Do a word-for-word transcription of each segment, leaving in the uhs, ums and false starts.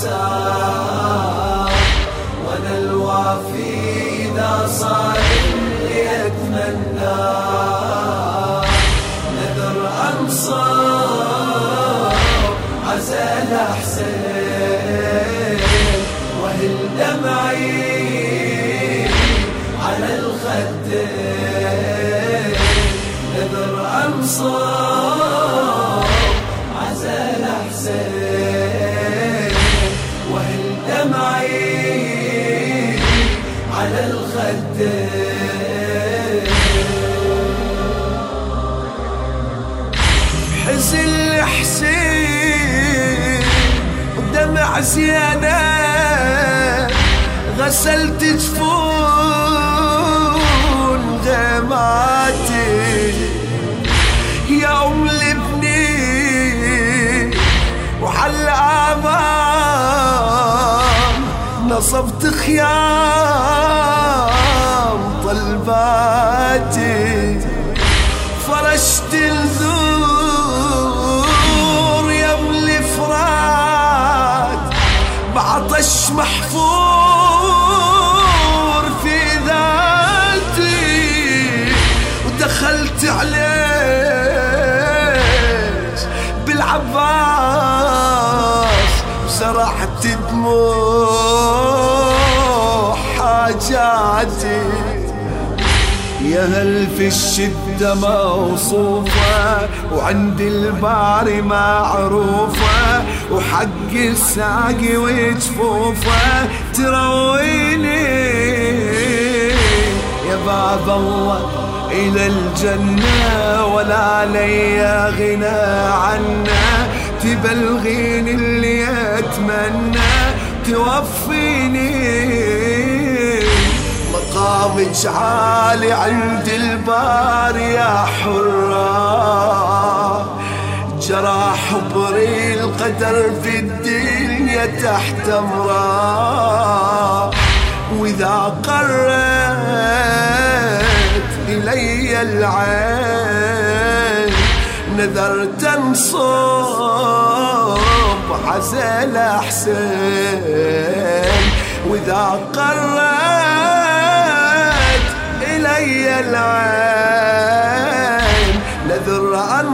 أنساه، وأنا الوافي إذا صار اللي أتمناه. نذر أنصار عزل أحسن، وهل دمعي على الخدين. نذر أنصار عزل أحسن، وهل دمعي على الخدين. حزن حسين ودمع زيادة، غسلت جفون غماتي. يا أم لابني وحل آمام، نصبت خيام طلباتي. فرشت الذور يا ام الفرات، بعطش محفور في ذاتي. ودخلت عليك بالعباس، وسرحت دموع حاجاتي. يا هل في الشدة موصوفة، وعند الباري معروفة، وحق الساقي وجفوفة ترويني. يا باب الله إلى الجنة، ولا لي غنى عنا. تبلغيني اللي أتمنى، توفيني. مقامك عالي عند البار يا حرة، جرى حبري القدر في الدنيا تحت امراه. وإذا قرت إلي العين، نذرت انصب عزل أحسن. وإذا قرت إلي العين، نذر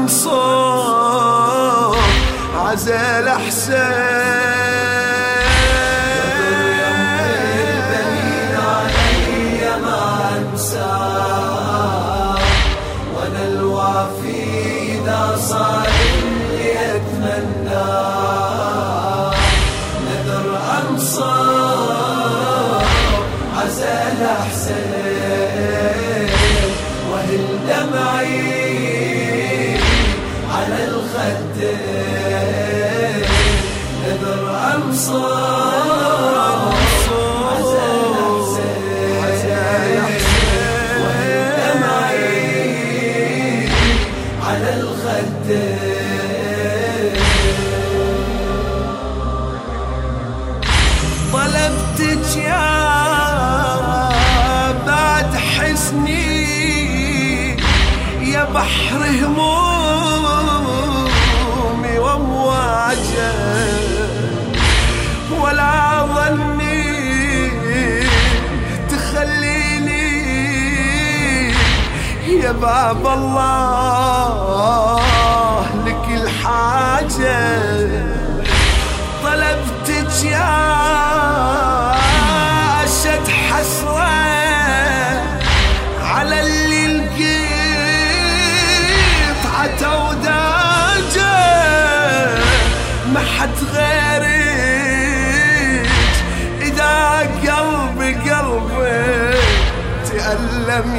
أنصب عزل أحسن. البنين علي ما أنساه، وأنا الوافي إذا صار اللي أتمناه. نذر أنصب عزل أحسن، وهل دمعي على الخدين. نذر أنصار عزل أحسن، وهل دمعي على الخدين. طلبتك يا بعد حزني، يا بحر همومي وامواجه. ولا ظني تخليني يا باب الله لك الحاجة. طلبتك يا أشد حسرة على اللي لقيت عتوداجه. ما حد غيرك إذا قلبي قلبي تألم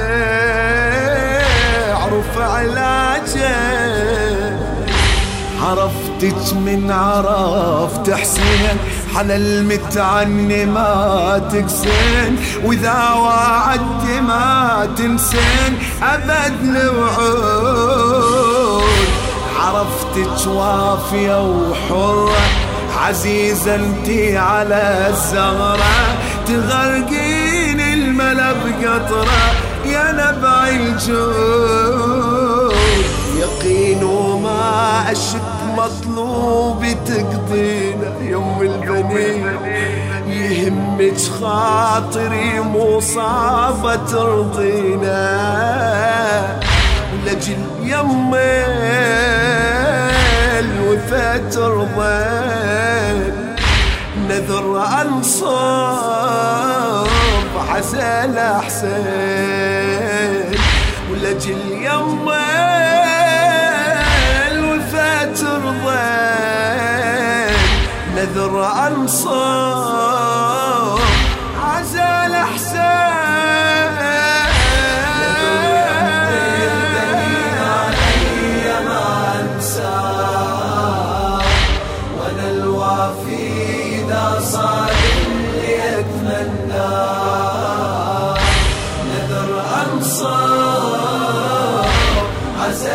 يعرف علاجه. عرفتك من عرفت حسين، على المتعني ما تقسين. وإذا وعدت ما تنسين أبد الوعود. عرفتك وافية وحرة، عزيزة انتي على الزهرة. تغرقين الملا بقطرة يا نبع الجود. يقين وما أشك مطلوب تقضينا يوم البيت. بخاطري مصابة ترضينا، ولجل يمي الوفا ترضين، نذر أنصب عسى الأحسن، ولجل يمي الوفا ترضين، نذر أنصب عسى الأحسن. صار اللي أتمنى، نذر أنصار عسى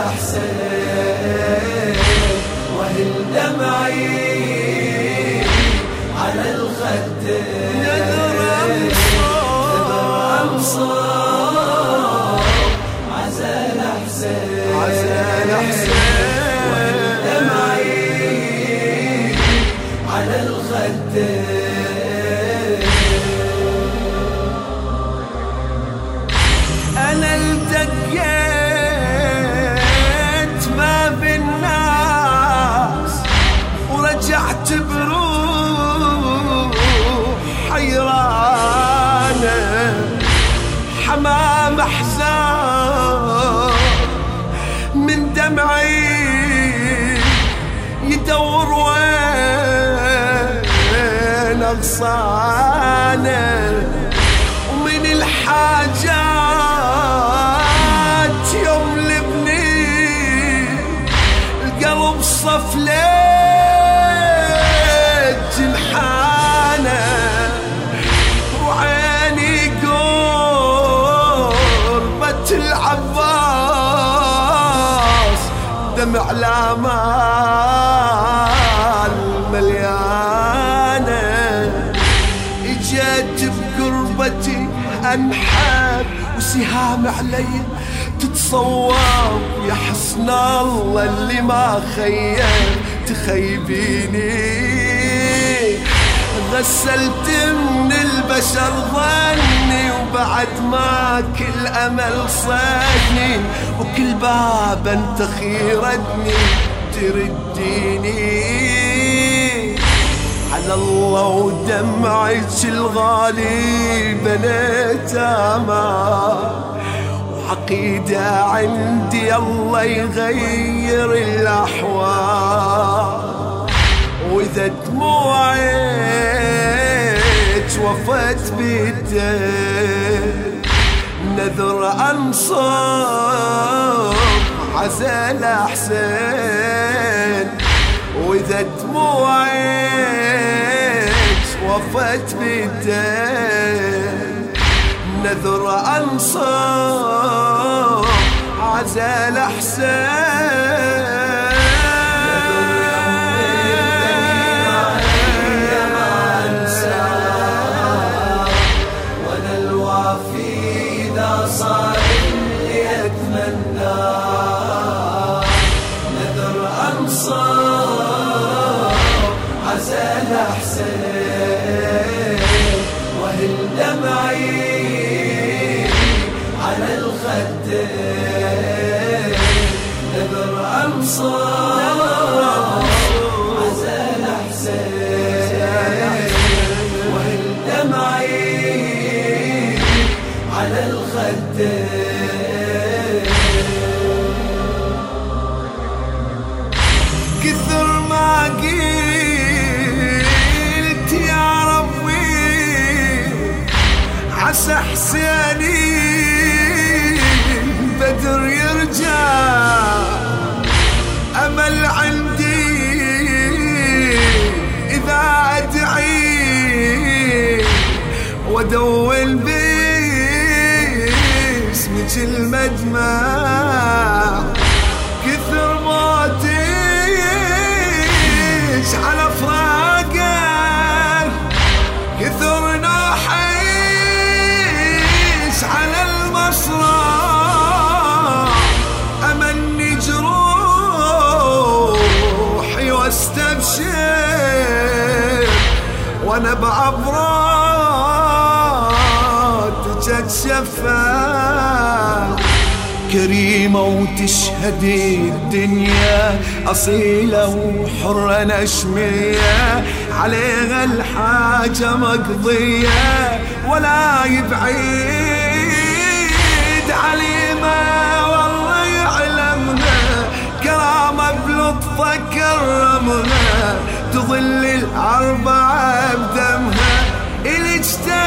الأحسن، وهل دمعي على الخد، نذر أنصار عسى الأحسن، عسى الأحسن، على الخد. أنا التقيت ما بالناس، ورجعت بروح حيرانة، حمام أحزان من دمعي يدور وين أغصانه، ومن الحاجات يوم لبني القلب صف ليت جنحانه، وعيني قربة العباس دمع الآمال مليانة، اجت بقربتي انحب وسهام علي تتصوب، يا حسن الله اللي ما خيب تخيبيني، غسلت من البشر ظني، وبعد ما كل امل صدني، وكل باب انت خيرتني ترديني، على الله ودمعك الغالي بنيت امان، وعقيدة عندي الله يغير الاحوال، واذا دموعك وفت بالدين، نذر أنصب عسى الأحسن، وإذا دموعك وفت بالدين، نذر أنصب عسى الأحسن. صار اللي أتمنى، نذر أنصار عسى الأحسن، وهل دمعي على الخد، نذر أنصار عسى الأحسن، وهل دمعي على الخد. كثر ما قلت يا ربي عسى حسيني بدر يرجع، امل عندي اذا ادعي وادون بي اسمك المجمع، كثر موتيش على فراقك، كثر نوحيش على المصرع، امني جروحي واستبشر وانا بعبرك والشفاعة، كريمة وتشهد الدنيا، أصيلة وحرة نشمية، عليها الحاجة مقضية ولا يبعيد. عليمة والله يعلمها، كرامة بلطفة كرمها، تظل الأربعة بدمها، إلك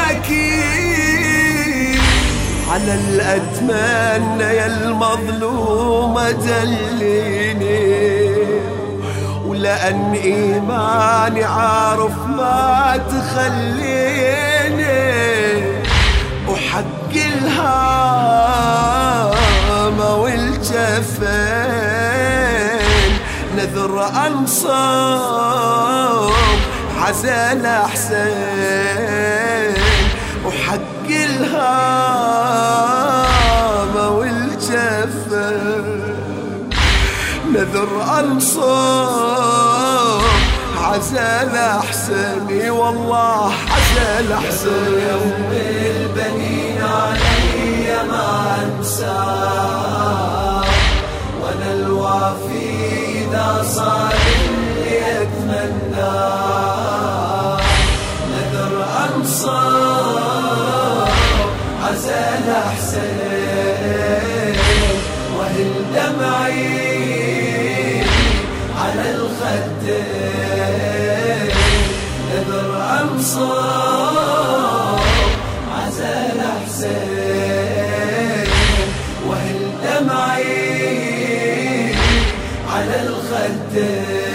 تأكيد على الأتمنى يا المظلومة دليني، ولأن إيماني عارف ما تخليني، وحق الهامة والجفين نذر أنصاب عزل أحسن، وحق الهامة والجفين نذر أنصاب عزل أحسن، والله عزل أحسن. يوم البنين علي ما أنساه، وأنا الوافي إذا صار اللي أتمناه، نذر أنصار عزل أحسن، وهل دمعي على الخدين، نذر أنصار عزل أحسن، وهل دمعي على الخدين.